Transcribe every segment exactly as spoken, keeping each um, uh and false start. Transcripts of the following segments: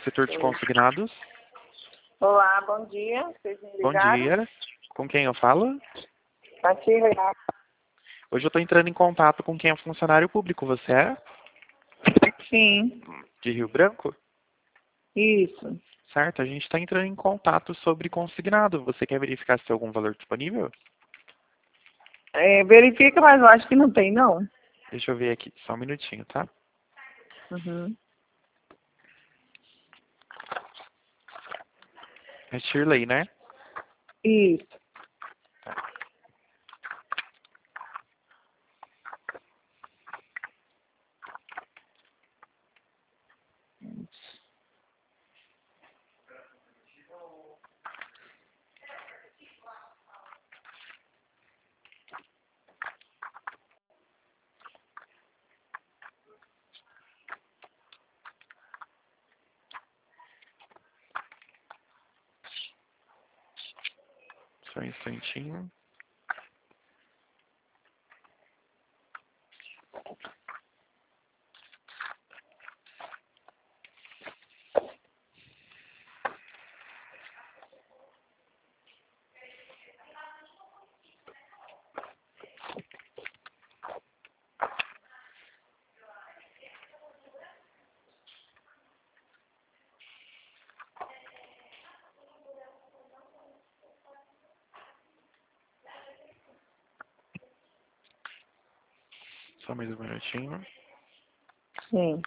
setor de consignados. Olá, bom dia. Vocês me Bom ligaram? dia. Com quem eu falo? Matilde. Hoje eu estou entrando em contato com quem é funcionário público. Você é? Sim, De Rio Branco? isso. Certo, a gente está entrando em contato sobre consignado. Você quer verificar se tem algum valor disponível? É, verifica, mas eu acho que não tem, não. Deixa eu ver aqui, só um minutinho, tá? Uhum. É Shirley, né? Isso. Só um instantinho. Só mais um minutinho. Sim.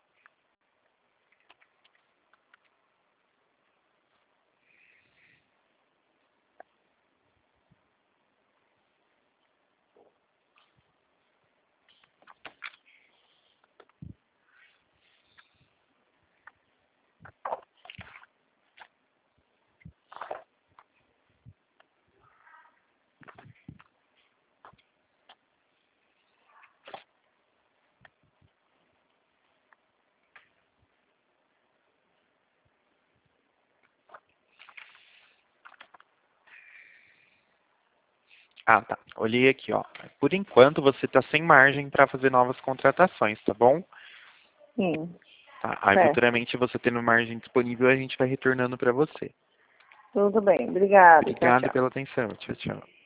Ah, tá. Olhei aqui, ó. Por enquanto você está sem margem para fazer novas contratações, tá bom? Sim. Tá. Aí Certo. futuramente você tendo margem disponível, a gente vai retornando para você. Tudo bem. Obrigada. Tchau, Obrigado tchau. pela atenção. Tchau, tchau.